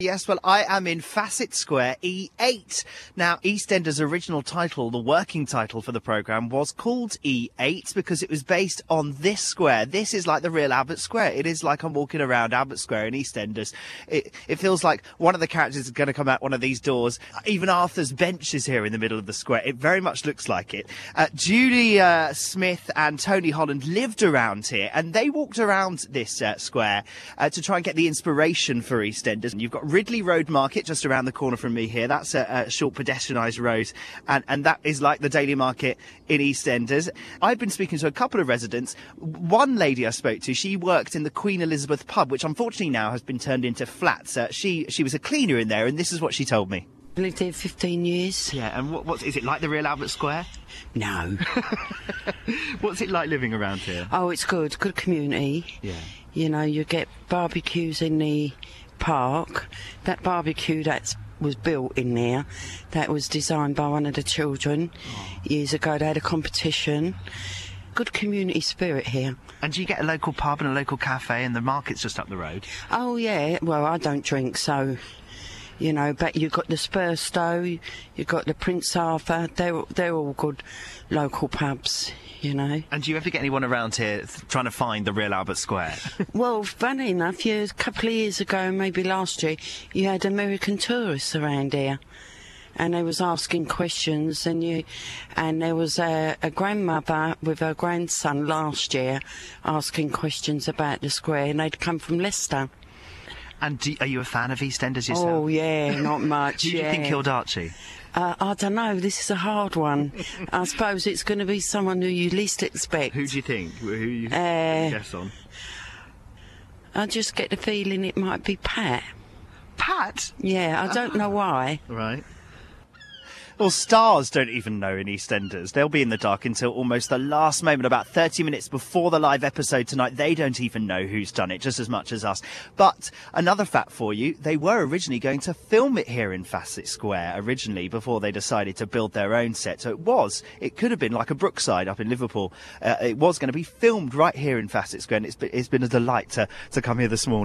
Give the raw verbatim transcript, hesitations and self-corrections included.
Yes, well, I am in Facet Square E eight. Now, EastEnders' original title, the working title for the programme, was called E eight because it was based on this square. This is like the real Albert Square. It is like I'm walking around Albert Square in EastEnders. It, it feels like one of the characters is going to come out one of these doors. Even Arthur's bench is here in the middle of the square. It very much looks like it. Uh, Julie uh, Smith and Tony Holland lived around here, and they walked around this uh, square uh, to try and get the inspiration for EastEnders. And you've got Ridley Road Market just around the corner from me here. That's a, a short pedestrianised road, and, and that is like the Daily Market in EastEnders. I've been speaking to a couple of residents. One lady I spoke to, she worked in the Queen Elizabeth pub, which unfortunately now has been turned into flats. Uh, she she was a cleaner in there, and this is what she told me. I lived here fifteen years. Yeah, and what, what is it like the real Albert Square? No. What's it like living around here? Oh, it's good. Good community. Yeah. You know, you get barbecues in the park. That barbecue that was built in there, that was designed by one of the children oh. years ago. They had a competition. Good community spirit here. And do you get a local pub and a local cafe, and the market's just up the road? Oh, yeah. Well, I don't drink, so... You know, but you've got the Spurstow, you've got the Prince Arthur, they're, they're all good local pubs, you know. And do you ever get anyone around here th- trying to find the real Albert Square? Well, funny enough, yeah, a couple of years ago, maybe last year, you had American tourists around here. And they was asking questions, and you, and there was a, a grandmother with her grandson last year asking questions about the square, and they'd come from Leicester. And do, are you a fan of EastEnders yourself? Oh, yeah, not much, Who do you yeah. think killed Archie? Uh, I don't know, this is a hard one. I suppose it's going to be someone who you least expect. Who do you think? Who you uh, guess on? I just get the feeling it might be Pat. Pat? Yeah, I don't know why. Right. Well, stars don't even know in EastEnders. They'll be in the dark until almost the last moment, about thirty minutes before the live episode tonight. They don't even know who's done it, just as much as us. But another fact for you, they were originally going to film it here in Facet Square, originally, before they decided to build their own set. So it was, it could have been like a Brookside up in Liverpool. Uh, it was going to be filmed right here in Facet Square, and it's been, it's been a delight to, to come here this morning.